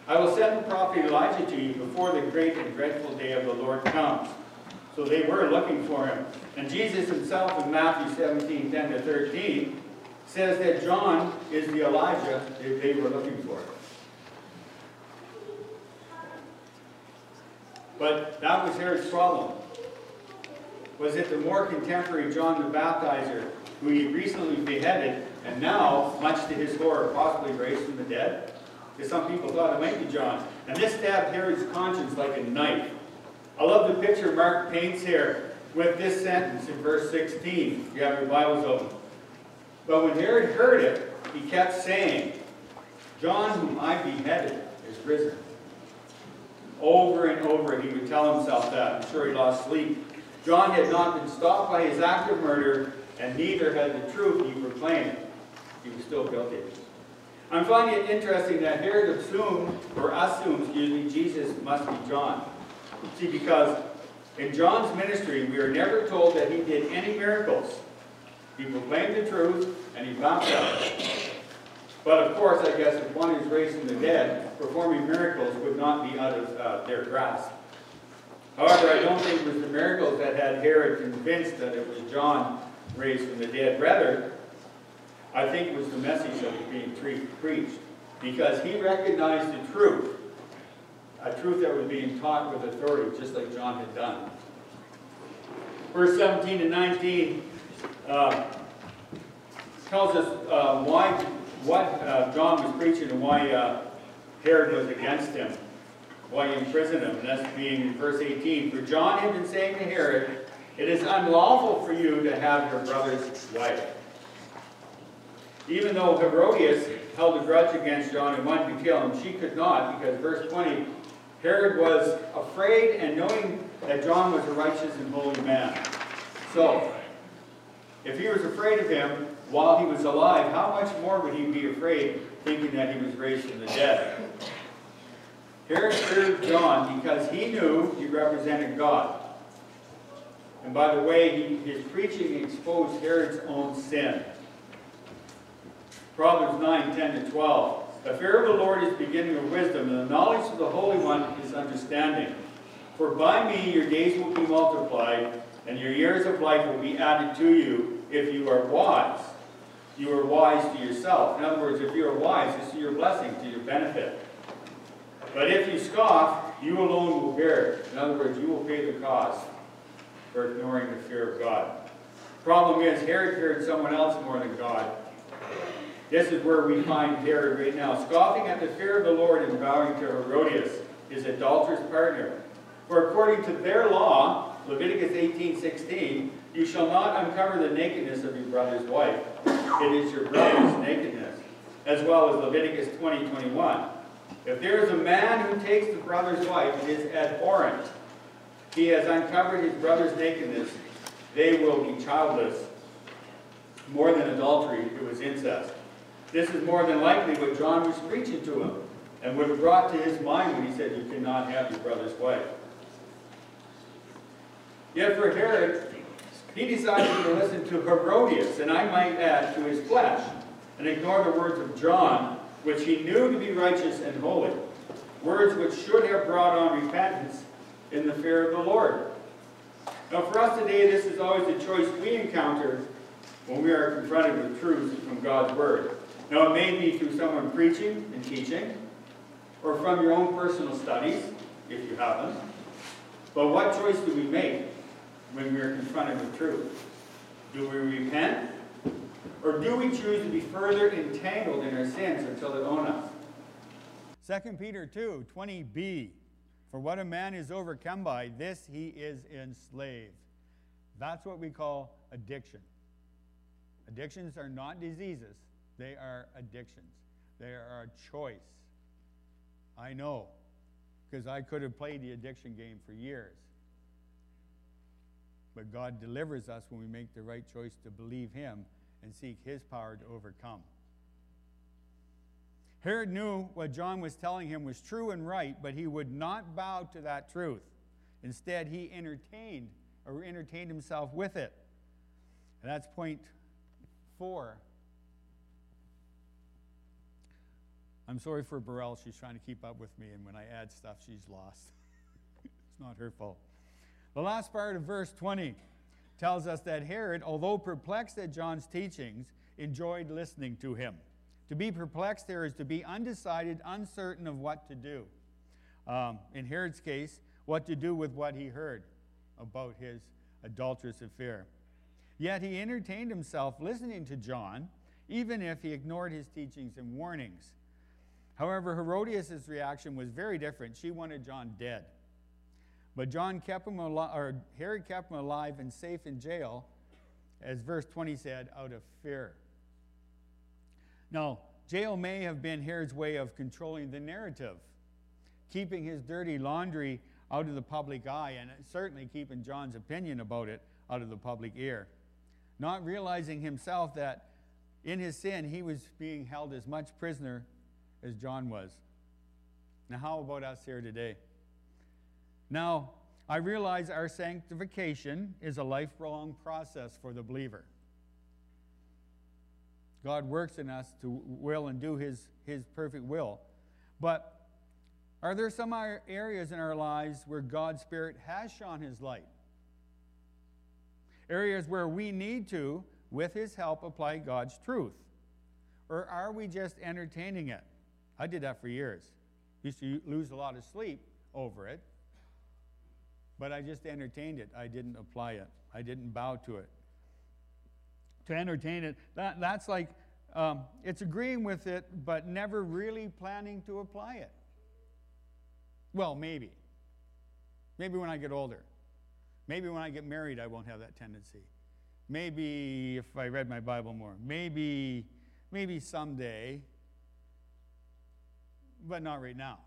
I will send the prophet Elijah to you before the great and dreadful day of the Lord comes. So they were looking for him. And Jesus himself in Matthew 17:10-13 says that John is the Elijah that they were looking for. But that was Herod's problem. Was it the more contemporary John the Baptizer, who he recently beheaded, and now, much to his horror, possibly raised from the dead? Because some people thought it might be John. And this stabbed Herod's conscience like a knife. I love the picture Mark paints here with this sentence in verse 16. If you have your Bibles open. But when Herod heard it, he kept saying, John, whom I beheaded, is risen. Over and over he would tell himself that. I'm sure he lost sleep. John had not been stopped by his act of murder, and neither had the truth he proclaimed. He was still guilty. I'm finding it interesting that Herod assumes, Jesus must be John. See, because in John's ministry, we are never told that he did any miracles. He proclaimed the truth, and he baptized. But of course, I guess if one is raised from the dead, performing miracles would not be out of their grasp. However, I don't think it was the miracles that had Herod convinced that it was John raised from the dead. Rather, I think it was the message that was being preached. Because he recognized the truth. A truth that was being taught with authority, just like John had done. Verse 17 and 19 tells us what John was preaching and why Herod was against him. Why he imprisoned him. And that's being in verse 18. For John had been saying to Herod, it is unlawful for you to have your brother's wife. Even though Herodias held a grudge against John and wanted to kill him, she could not, because verse 20, Herod was afraid and knowing that John was a righteous and holy man. So, if he was afraid of him while he was alive, how much more would he be afraid thinking that he was raised from the dead? Herod feared John because he knew he represented God. And by the way, his preaching exposed Herod's own sin. Proverbs 9:10-12. The fear of the Lord is the beginning of wisdom, and the knowledge of the Holy One is understanding. For by me your days will be multiplied, and your years of life will be added to you, if you are wise. You are wise to yourself. In other words, if you are wise, this is your blessing, to your benefit. But if you scoff, you alone will bear it. In other words, you will pay the cost for ignoring the fear of God. Problem is, Herod feared someone else more than God. This is where we find Herod right now, scoffing at the fear of the Lord and bowing to Herodias, his adulterous partner. For according to their law, Leviticus 18:16, you shall not uncover the nakedness of your brother's wife. It is your brother's nakedness. As well as Leviticus 20:21. If there is a man who takes the brother's wife, it is abhorrent. He has uncovered his brother's nakedness. They will be childless. More than adultery, it was incest. This is more than likely what John was preaching to him and would have brought to his mind when he said, you cannot have your brother's wife. Yet for Herod, he decided to listen to Herodias, and I might add, to his flesh, and ignore the words of John, which he knew to be righteous and holy. Words which should have brought on repentance in the fear of the Lord. Now for us today, this is always the choice we encounter when we are confronted with truth from God's Word. Now it may be through someone preaching and teaching, or from your own personal studies, if you have them. But what choice do we make when we are confronted with truth? Do we repent? Or do we choose to be further entangled in our sins until they own us? 2 Peter 2:20b. For what a man is overcome by, this he is enslaved. That's what we call addiction. Addictions are not diseases. They are addictions. They are a choice. I know, because I could have played the addiction game for years. But God delivers us when we make the right choice to believe Him and seek His power to overcome. Herod knew what John was telling him was true and right, but he would not bow to that truth. Instead, he entertained himself with it. And that's point 4. I'm sorry for Burrell. She's trying to keep up with me, and when I add stuff, she's lost. It's not her fault. The last part of verse 20 tells us that Herod, although perplexed at John's teachings, enjoyed listening to him. To be perplexed there is to be undecided, uncertain of what to do. In Herod's case, what to do with what he heard about his adulterous affair. Yet he entertained himself listening to John, even if he ignored his teachings and warnings. However, Herodias' reaction was very different. She wanted John dead. But Herod kept him alive and safe in jail, as verse 20 said, out of fear. Now, jail may have been Herod's way of controlling the narrative, keeping his dirty laundry out of the public eye, and certainly keeping John's opinion about it out of the public ear. Not realizing himself that in his sin he was being held as much prisoner as John was. Now, how about us here today? Now, I realize our sanctification is a lifelong process for the believer. God works in us to will and do His perfect will. But are there some areas in our lives where God's Spirit has shone His light? Areas where we need to, with His help, apply God's truth? Or are we just entertaining it? I did that for years. Used to lose a lot of sleep over it. But I just entertained it. I didn't apply it. I didn't bow to it. To entertain it, that's like, it's agreeing with it, but never really planning to apply it. Well, maybe. Maybe when I get older. Maybe when I get married, I won't have that tendency. Maybe if I read my Bible more. Maybe someday, but not right now.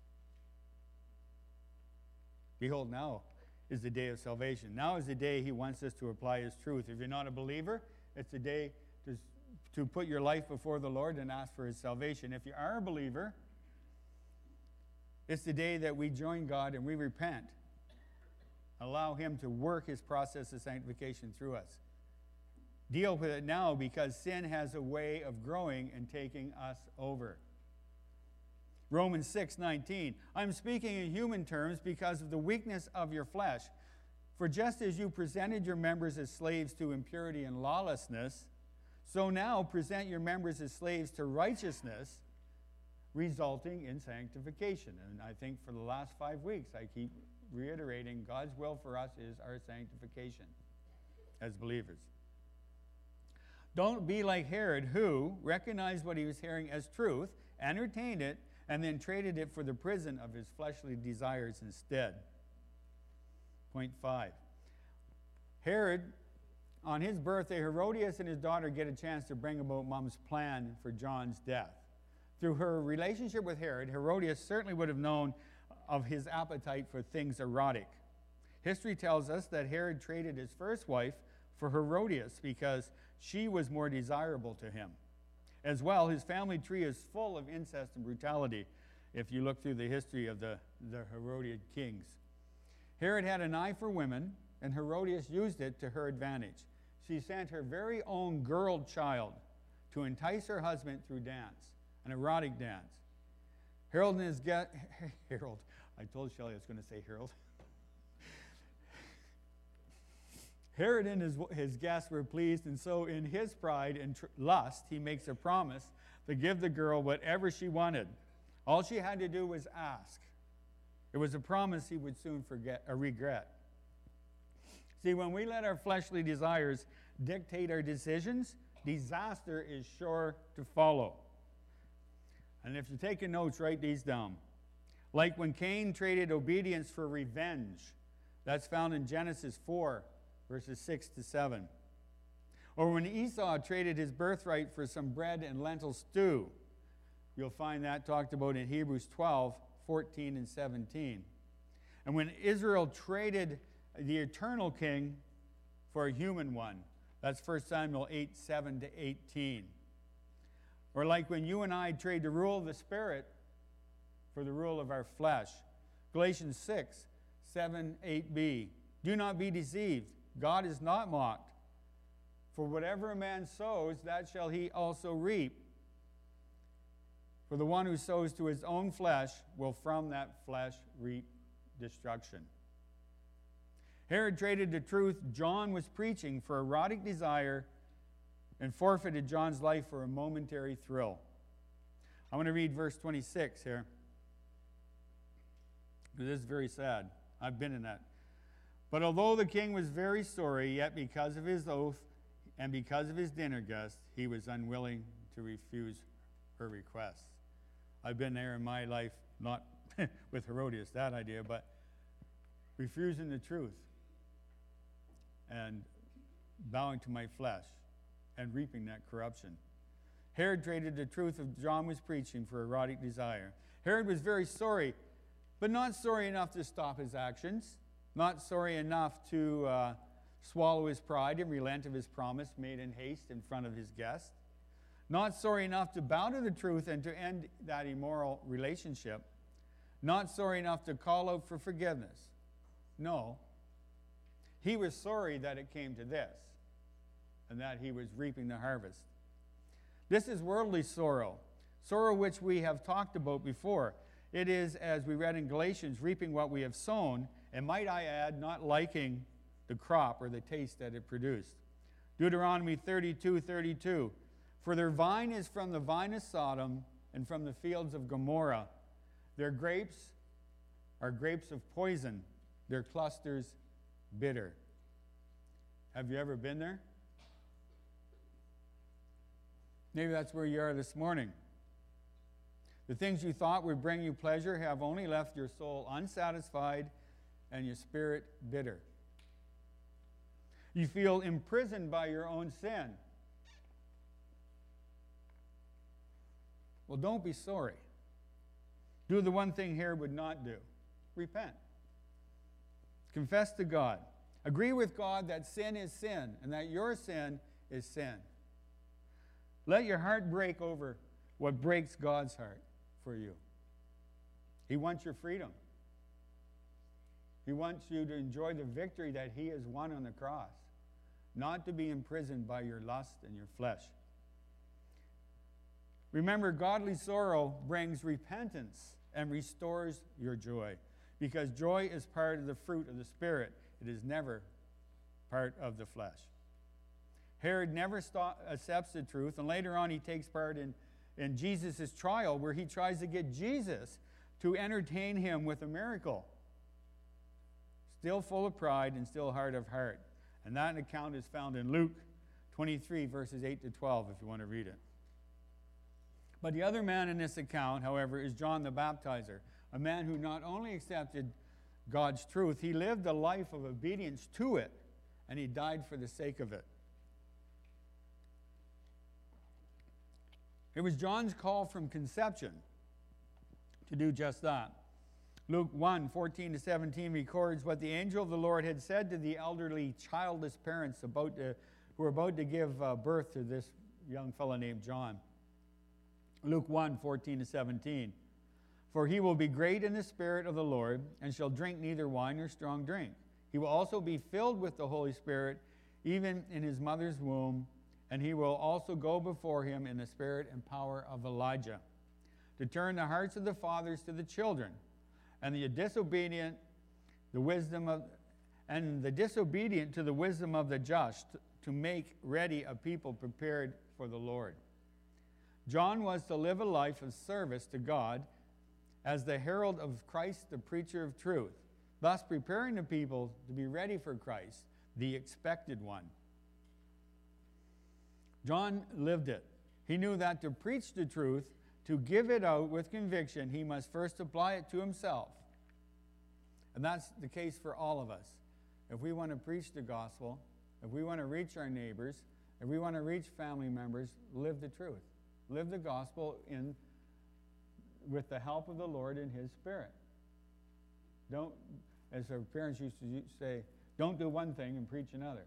Behold, now is the day of salvation. Now is the day He wants us to apply His truth. If you're not a believer, it's the day to put your life before the Lord and ask for His salvation. If you are a believer, it's the day that we join God and we repent. Allow Him to work His process of sanctification through us. Deal with it now, because sin has a way of growing and taking us over. Romans 6:19, I'm speaking in human terms because of the weakness of your flesh. For just as you presented your members as slaves to impurity and lawlessness, so now present your members as slaves to righteousness, resulting in sanctification. And I think for the last 5 weeks, I keep reiterating God's will for us is our sanctification as believers. Don't be like Herod, who recognized what he was hearing as truth, entertained it, and then traded it for the prison of his fleshly desires instead. Point 5. Herod, on his birthday, Herodias and his daughter get a chance to bring about Mom's plan for John's death. Through her relationship with Herod, Herodias certainly would have known of his appetite for things erotic. History tells us that Herod traded his first wife for Herodias because she was more desirable to him. As well, his family tree is full of incest and brutality if you look through the history of the Herodian kings. Herod had an eye for women, and Herodias used it to her advantage. She sent her very own girl child to entice her husband through dance, an erotic dance. Harold, I told Shelley I was going to say Harold. Herod and his guests were pleased, and so in his pride and lust, he makes a promise to give the girl whatever she wanted. All she had to do was ask. It was a promise he would soon regret. See, when we let our fleshly desires dictate our decisions, disaster is sure to follow. And if you're taking notes, write these down. Like when Cain traded obedience for revenge. That's found in Genesis 4. Verses 6 to 7. Or when Esau traded his birthright for some bread and lentil stew. You'll find that talked about in Hebrews 12, 14 and 17. And when Israel traded the eternal king for a human one. That's 1 Samuel 8, 7 to 18. Or like when you and I trade the rule of the Spirit for the rule of our flesh. Galatians 6, 7, 8b. Do not be deceived. God is not mocked. For whatever a man sows, that shall he also reap. For the one who sows to his own flesh will from that flesh reap destruction. Herod traded the truth John was preaching for erotic desire and forfeited John's life for a momentary thrill. I want to read verse 26 here, because this is very sad. I've been in that. But although the king was very sorry, yet because of his oath and because of his dinner guest, he was unwilling to refuse her request. I've been there in my life, not with Herodias, that idea, but refusing the truth and bowing to my flesh and reaping that corruption. Herod traded the truth of John was preaching for erotic desire. Herod was very sorry, but not sorry enough to stop his actions, not sorry enough to swallow his pride and relent of his promise made in haste in front of his guest. Not sorry enough to bow to the truth and to end that immoral relationship. Not sorry enough to call out for forgiveness. No. He was sorry that it came to this and that he was reaping the harvest. This is worldly sorrow, sorrow which we have talked about before. It is, as we read in Galatians, reaping what we have sown, and might I add, not liking the crop or the taste that it produced. Deuteronomy 32:32. For their vine is from the vine of Sodom and from the fields of Gomorrah. Their grapes are grapes of poison, their clusters bitter. Have you ever been there? Maybe that's where you are this morning. The things you thought would bring you pleasure have only left your soul unsatisfied and your spirit bitter. You feel imprisoned by your own sin. Well, don't be sorry. Do the one thing Herod would not do. Repent. Confess to God. Agree with God that sin is sin and that your sin is sin. Let your heart break over what breaks God's heart for you. He wants your freedom. He wants you to enjoy the victory that He has won on the cross, not to be imprisoned by your lust and your flesh. Remember, godly sorrow brings repentance and restores your joy, because joy is part of the fruit of the Spirit. It is never part of the flesh. Herod never accepts the truth, and later on he takes part in Jesus' trial, where he tries to get Jesus to entertain him with a miracle. Still full of pride and still hard of heart. And that account is found in Luke 23, verses 8 to 12, if you want to read it. But the other man in this account, however, is John the Baptizer, a man who not only accepted God's truth, he lived a life of obedience to it, and he died for the sake of it. It was John's call from conception to do just that. Luke 1, 14 to 17 records what the angel of the Lord had said to the elderly childless parents who were about to give birth to this young fellow named John. Luke 1, 14 to 17. For he will be great in the Spirit of the Lord, and shall drink neither wine nor strong drink. He will also be filled with the Holy Spirit, even in his mother's womb, and he will also go before him in the spirit and power of Elijah, to turn the hearts of the fathers to the children, and the disobedient to the wisdom of the just, to make ready a people prepared for the Lord. John was to live a life of service to God as the herald of Christ, the preacher of truth, thus preparing the people to be ready for Christ, the expected one. John lived it. He knew that to preach the truth, to give it out with conviction, he must first apply it to himself. And that's the case for all of us. If we want to preach the gospel, if we want to reach our neighbors, if we want to reach family members, live the truth. Live the gospel with the help of the Lord in His Spirit. Don't, as our parents used to say, don't do one thing and preach another.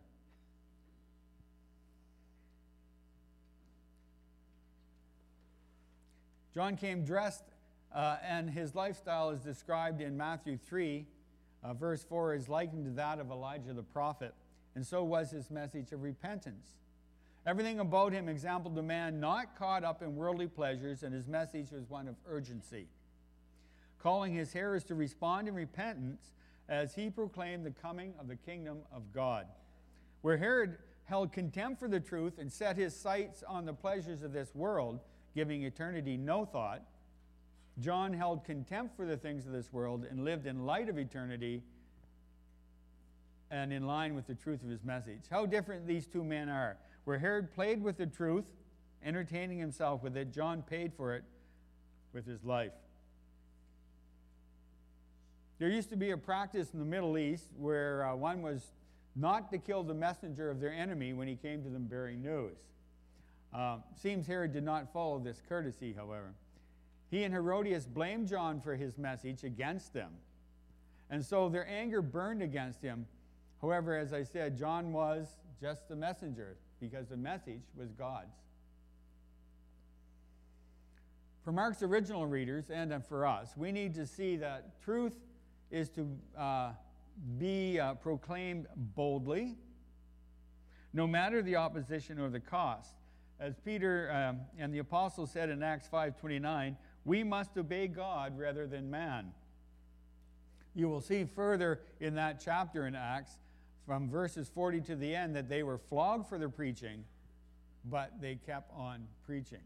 John came dressed, and his lifestyle is described in Matthew 3. Verse 4 is likened to that of Elijah the prophet, and so was his message of repentance. Everything about him exampled a man not caught up in worldly pleasures, and his message was one of urgency, calling his hearers to respond in repentance as he proclaimed the coming of the kingdom of God. Where Herod held contempt for the truth and set his sights on the pleasures of this world, giving eternity no thought, John held contempt for the things of this world and lived in light of eternity and in line with the truth of his message. How different these two men are. Where Herod played with the truth, entertaining himself with it, John paid for it with his life. There used to be a practice in the Middle East where one was not to kill the messenger of their enemy when he came to them bearing news. Seems Herod did not follow this courtesy, however. He and Herodias blamed John for his message against them. And so their anger burned against him. However, as I said, John was just the messenger because the message was God's. For Mark's original readers and for us, we need to see that truth is to be proclaimed boldly, no matter the opposition or the cost. As Peter and the apostles said in Acts 5:29, we must obey God rather than man. You will see further in that chapter in Acts, from verses 40 to the end, that they were flogged for their preaching, but they kept on preaching.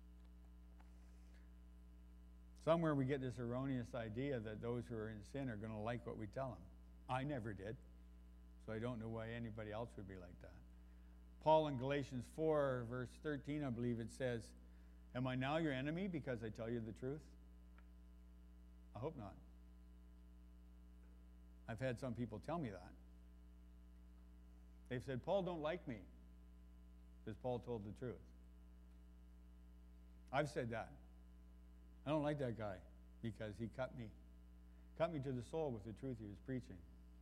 Somewhere we get this erroneous idea that those who are in sin are going to like what we tell them. I never did, so I don't know why anybody else would be like that. Paul in Galatians 4, verse 13, I believe it says, am I now your enemy because I tell you the truth? I hope not. I've had some people tell me that. They've said, Paul don't like me because Paul told the truth. I've said that. I don't like that guy because he cut me to the soul with the truth he was preaching.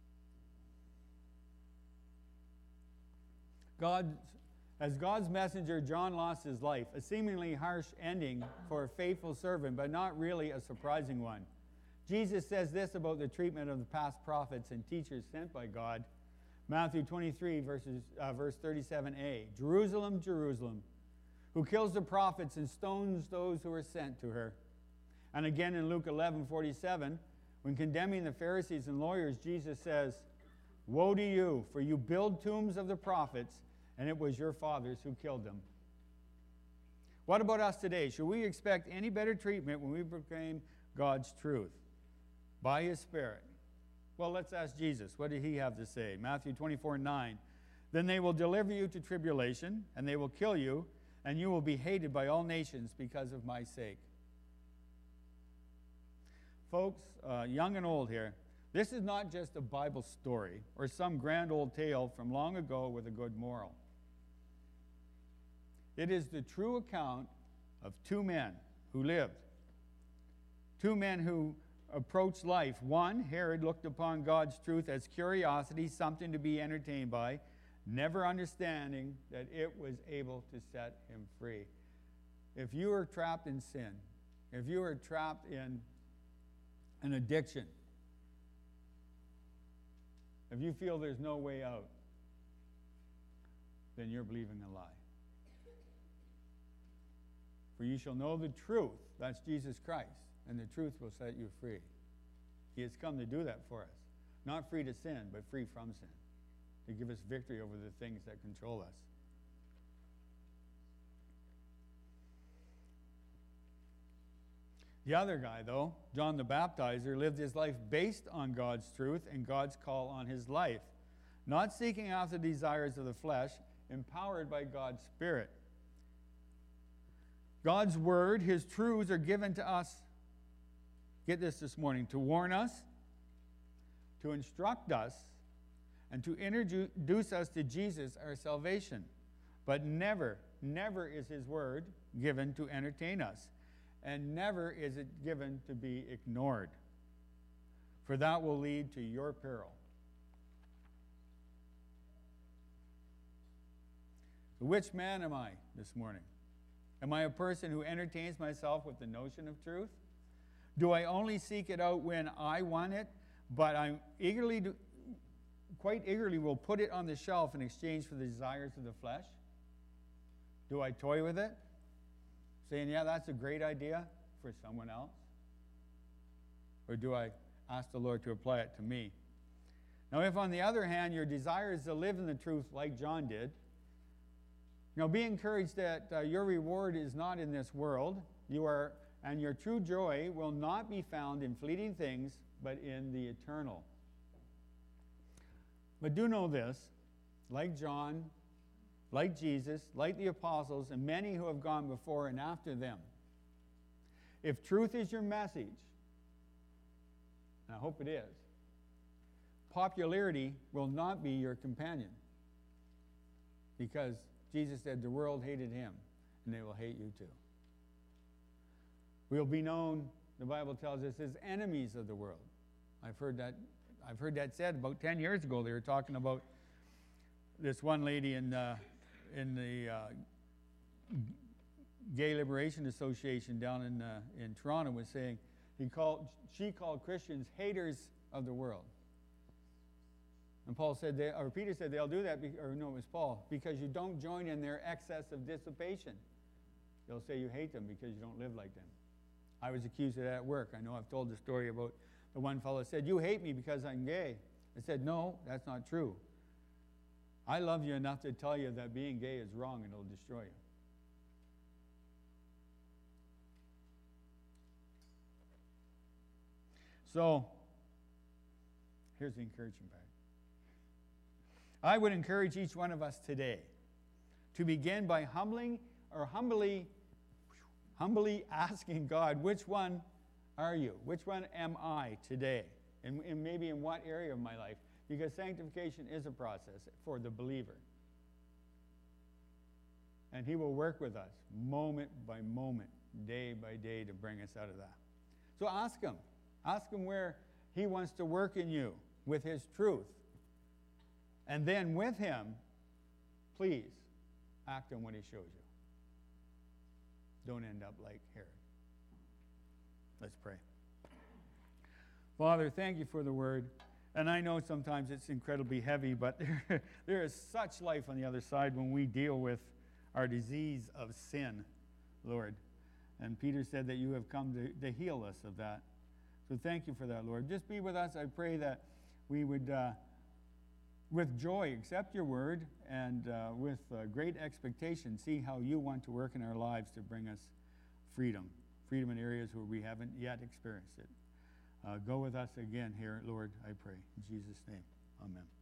As God's messenger, John lost his life, a seemingly harsh ending for a faithful servant, but not really a surprising one. Jesus says this about the treatment of the past prophets and teachers sent by God. Matthew 23, verse 37a. Jerusalem, Jerusalem, who kills the prophets and stones those who are sent to her. And again in Luke 11:47, when condemning the Pharisees and lawyers, Jesus says, woe to you, for you build tombs of the prophets, and it was your fathers who killed them. What about us today? Should we expect any better treatment when we proclaim God's truth by His Spirit? Well, let's ask Jesus. What did He have to say? Matthew 24:9. Then they will deliver you to tribulation, and they will kill you, and you will be hated by all nations because of my sake. Folks, young and old here, this is not just a Bible story or some grand old tale from long ago with a good moral. It is the true account of two men who lived. Two men who approached life. One, Herod, looked upon God's truth as curiosity, something to be entertained by, never understanding that it was able to set him free. If you are trapped in sin, if you are trapped in an addiction, if you feel there's no way out, then you're believing a lie. For you shall know the truth, that's Jesus Christ, and the truth will set you free. He has come to do that for us. Not free to sin, but free from sin, to give us victory over the things that control us. The other guy, though, John the Baptizer, lived his life based on God's truth and God's call on his life, not seeking after the desires of the flesh, empowered by God's Spirit. God's word, His truths are given to us, get this morning, to warn us, to instruct us, and to introduce us to Jesus, our salvation. But never, never is His word given to entertain us. And never is it given to be ignored, for that will lead to your peril. So which man am I this morning? Am I a person who entertains myself with the notion of truth? Do I only seek it out when I want it, but I quite eagerly will put it on the shelf in exchange for the desires of the flesh? Do I toy with it? Saying, yeah, that's a great idea for someone else? Or do I ask the Lord to apply it to me? Now, if on the other hand, your desire is to live in the truth like John did, be encouraged that your reward is not in this world. And your true joy will not be found in fleeting things, but in the eternal. But do know this, like John, like Jesus, like the apostles, and many who have gone before and after them, if truth is your message, and I hope it is, popularity will not be your companion. Because Jesus said the world hated him, and they will hate you too. We'll be known, the Bible tells us, as enemies of the world. I've heard that said about 10 years ago. They were talking about this one lady in the Gay Liberation Association down in Toronto was saying she called Christians haters of the world. And Peter said they'll do that, it was Paul, because you don't join in their excess of dissipation. They'll say you hate them because you don't live like them. I was accused of that at work. I know I've told the story about the one fellow said, you hate me because I'm gay. I said, no, that's not true. I love you enough to tell you that being gay is wrong and it'll destroy you. So, here's the encouraging part. I would encourage each one of us today to begin by humbly asking God, which one are you? Which one am I today? And maybe in what area of my life? Because sanctification is a process for the believer. And he will work with us moment by moment, day by day to bring us out of that. So ask him. Ask him where he wants to work in you with his truth. And then with him, please act on what he shows you. Don't end up like Herod. Let's pray. Father, thank you for the word. And I know sometimes it's incredibly heavy, but there is such life on the other side when we deal with our disease of sin, Lord. And Peter said that you have come to heal us of that. So thank you for that, Lord. Just be with us. I pray that we would, with joy, accept your word and with great expectation, see how you want to work in our lives to bring us freedom in areas where we haven't yet experienced it. Go with us again here, Lord, I pray. In Jesus' name, amen.